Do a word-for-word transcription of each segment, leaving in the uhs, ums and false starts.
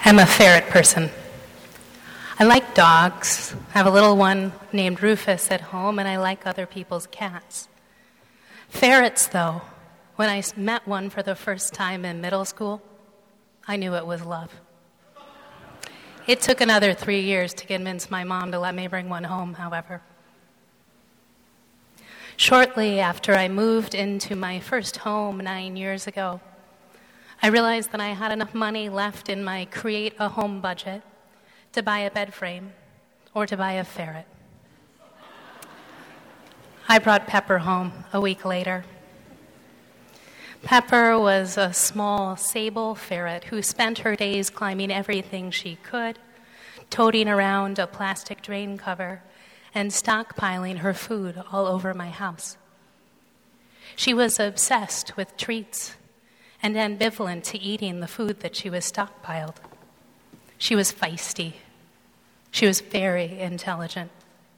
I'm a ferret person. I like dogs. I have a little one named Rufus at home, and I like other people's cats. Ferrets, though, when I met one for the first time in middle school, I knew it was love. It took another three years to convince my mom to let me bring one home, however. Shortly after I moved into my first home nine years ago, I realized that I had enough money left in my create a home budget to buy a bed frame or to buy a ferret. I brought Pepper home a week later. Pepper was a small sable ferret who spent her days climbing everything she could, toting around a plastic drain cover, and stockpiling her food all over my house. She was obsessed with treats and ambivalent to eating the food that she was stockpiled. She was feisty. She was very intelligent.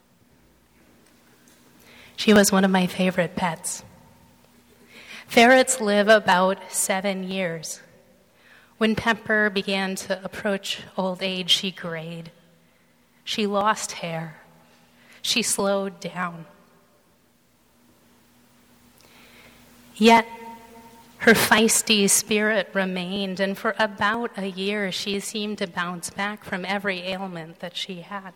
She was one of my favorite pets. Ferrets live about seven years. When Pepper began to approach old age, she grayed. She lost hair. She slowed down. Yet, her feisty spirit remained, and for about a year, she seemed to bounce back from every ailment that she had.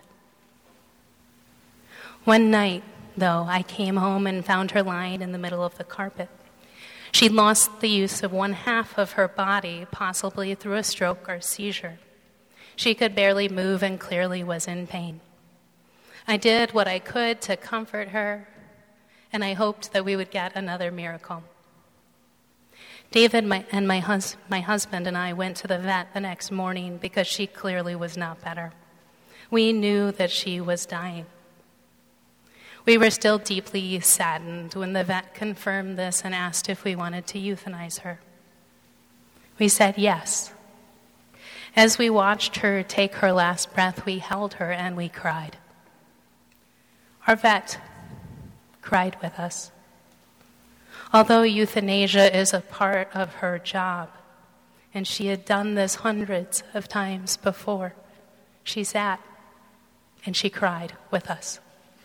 One night, though, I came home and found her lying in the middle of the carpet. She'd lost the use of one half of her body, possibly through a stroke or seizure. She could barely move and clearly was in pain. I did what I could to comfort her, and I hoped that we would get another miracle. David my, and my, hus- my husband and I went to the vet the next morning because she clearly was not better. We knew that she was dying. We were still deeply saddened when the vet confirmed this and asked if we wanted to euthanize her. We said yes. As we watched her take her last breath, we held her and we cried. Our vet cried with us. Although euthanasia is a part of her job, and she had done this hundreds of times before, she sat and she cried with us.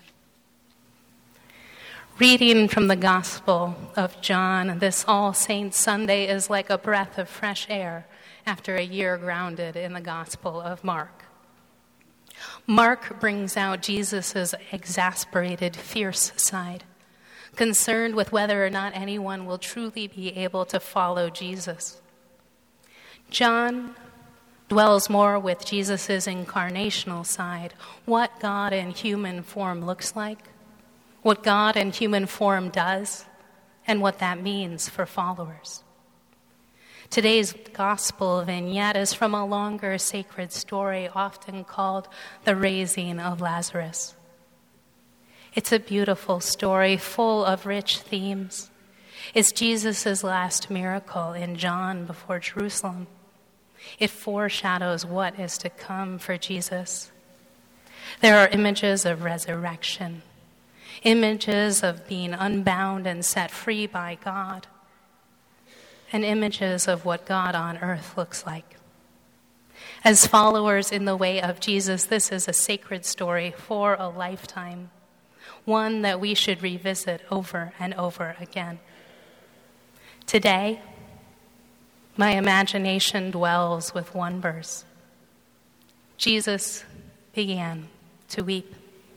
Reading from the Gospel of John, this All Saints Sunday is like a breath of fresh air after a year grounded in the Gospel of Mark. Mark brings out Jesus' exasperated, fierce side, concerned with whether or not anyone will truly be able to follow Jesus. John dwells more with Jesus' incarnational side, what God in human form looks like, what God in human form does, and what that means for followers. Today's gospel vignette is from a longer sacred story often called the raising of Lazarus. It's a beautiful story full of rich themes. It's Jesus' last miracle in John before Jerusalem. It foreshadows what is to come for Jesus. There are images of resurrection, images of being unbound and set free by God, and images of what God on earth looks like. As followers in the way of Jesus, this is a sacred story for a lifetime, one that we should revisit over and over again. Today, my imagination dwells with one verse. Jesus began to weep.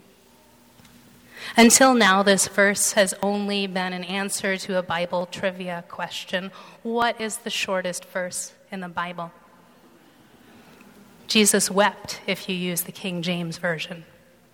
Until now, this verse has only been an answer to a Bible trivia question. What is the shortest verse in the Bible? Jesus wept if you use the King James Version.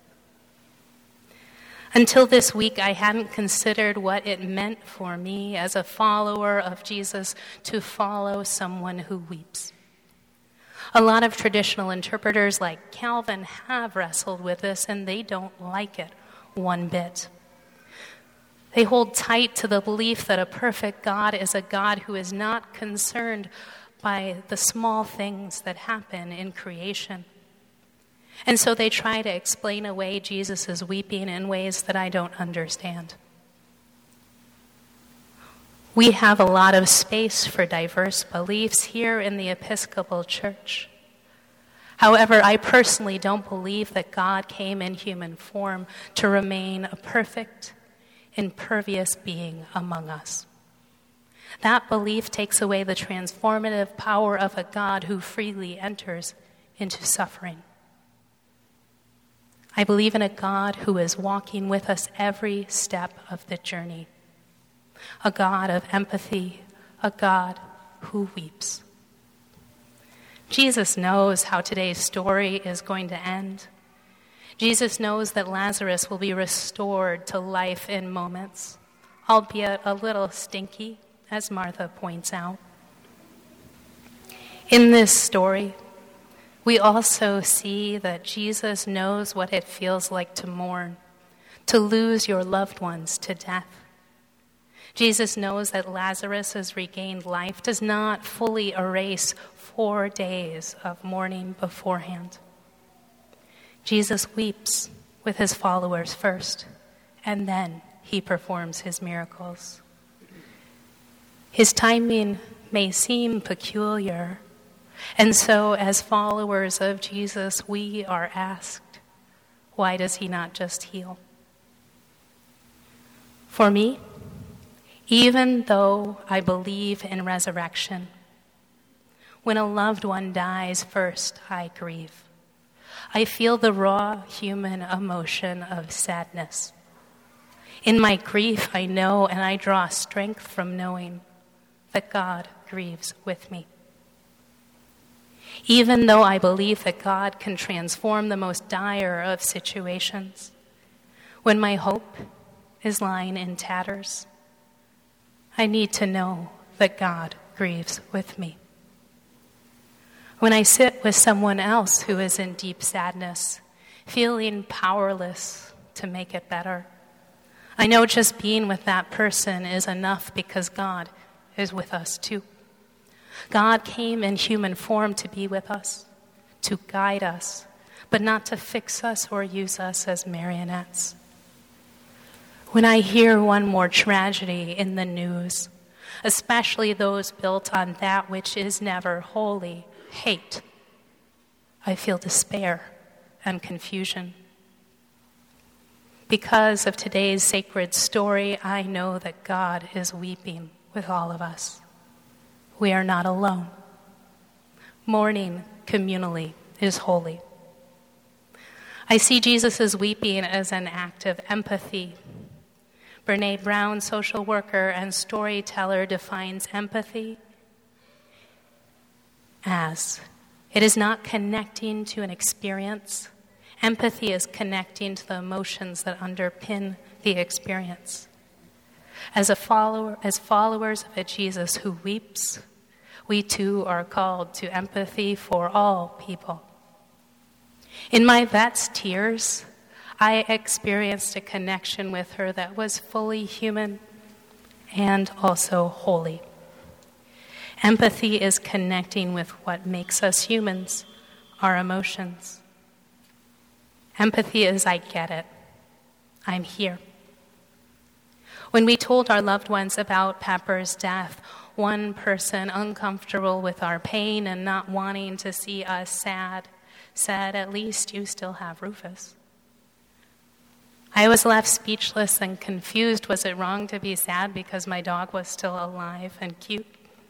Until this week, I hadn't considered what it meant for me as a follower of Jesus to follow someone who weeps. A lot of traditional interpreters like Calvin have wrestled with this, and they don't like it one bit. They hold tight to the belief that a perfect God is a God who is not concerned by the small things that happen in creation. And so they try to explain away Jesus' weeping in ways that I don't understand. We have a lot of space for diverse beliefs here in the Episcopal Church, However, I personally don't believe that God came in human form to remain a perfect, impervious being among us. That belief takes away the transformative power of a God who freely enters into suffering. I believe in a God who is walking with us every step of the journey, a God of empathy, a God who weeps. Jesus knows how today's story is going to end. Jesus knows that Lazarus will be restored to life in moments, albeit a little stinky, as Martha points out. In this story, we also see that Jesus knows what it feels like to mourn, to lose your loved ones to death. Jesus knows that Lazarus' regained life does not fully erase four days of mourning beforehand. Jesus weeps with his followers first, and then he performs his miracles. His timing may seem peculiar, and so as followers of Jesus, we are asked, why does he not just heal? For me, even though I believe in resurrection, when a loved one dies first, I grieve. I feel the raw human emotion of sadness. In my grief, I know and I draw strength from knowing that God grieves with me. Even though I believe that God can transform the most dire of situations, when my hope is lying in tatters, I need to know that God grieves with me. When I sit with someone else who is in deep sadness, feeling powerless to make it better, I know just being with that person is enough because God is with us too. God came in human form to be with us, to guide us, but not to fix us or use us as marionettes. When I hear one more tragedy in the news, especially those built on that which is never holy, hate, I feel despair and confusion. Because of today's sacred story, I know that God is weeping with all of us. We are not alone. Mourning communally is holy. I see Jesus' weeping as an act of empathy. Brene Brown, social worker and storyteller, defines empathy as it is not connecting to an experience. Empathy is connecting to the emotions that underpin the experience. As a follower, as followers of a Jesus who weeps, we too are called to empathy for all people. In my vet's tears, I experienced a connection with her that was fully human and also holy. Empathy is connecting with what makes us humans, our emotions. Empathy is, I get it. I'm here. When we told our loved ones about Pepper's death, one person uncomfortable with our pain and not wanting to see us sad said, "At least you still have Rufus." I was left speechless and confused. Was it wrong to be sad because my dog was still alive and cute?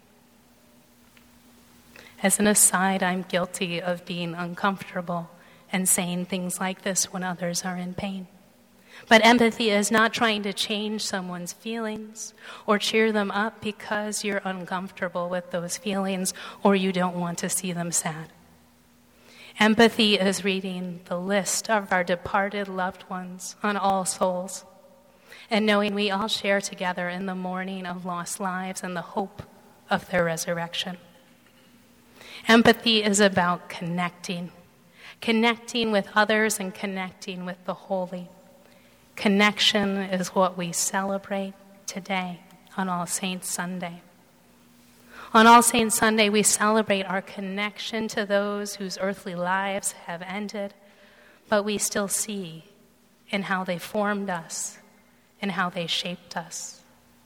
As an aside, I'm guilty of being uncomfortable and saying things like this when others are in pain. But empathy is not trying to change someone's feelings or cheer them up because you're uncomfortable with those feelings or you don't want to see them sad. Empathy is reading the list of our departed loved ones on All Souls and knowing we all share together in the mourning of lost lives and the hope of their resurrection. Empathy is about connecting, connecting with others and connecting with the holy. Connection is what we celebrate today on All Saints Sunday. On All Saints Sunday, we celebrate our connection to those whose earthly lives have ended, but we still see in how they formed us and how they shaped us.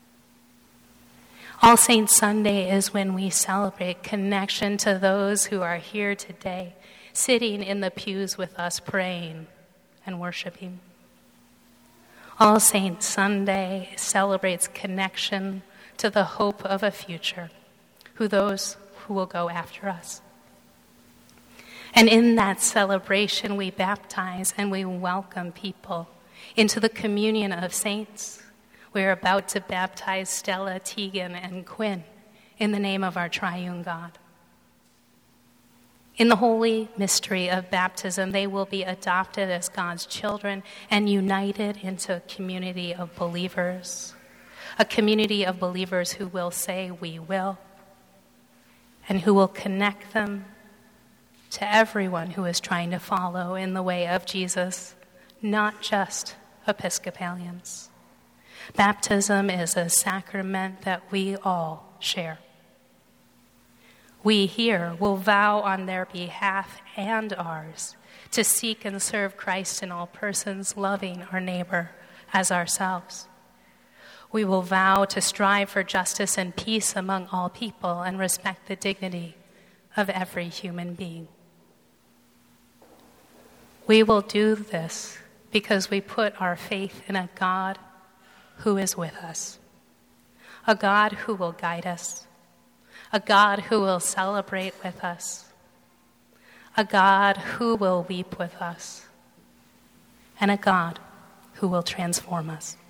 All Saints Sunday is when we celebrate connection to those who are here today, sitting in the pews with us praying and worshiping. All Saints Sunday celebrates connection to the hope of a future, who those who will go after us. And in that celebration, we baptize and we welcome people into the communion of saints. We're about to baptize Stella, Tegan, and Quinn in the name of our triune God. In the holy mystery of baptism, they will be adopted as God's children and united into a community of believers, a community of believers who will say, "We will," and who will connect them to everyone who is trying to follow in the way of Jesus, not just Episcopalians. Baptism is a sacrament that we all share. We here will vow on their behalf and ours to seek and serve Christ in all persons, loving our neighbor as ourselves. We will vow to strive for justice and peace among all people and respect the dignity of every human being. We will do this because we put our faith in a God who is with us, a God who will guide us, a God who will celebrate with us, a God who will weep with us, and a God who will transform us.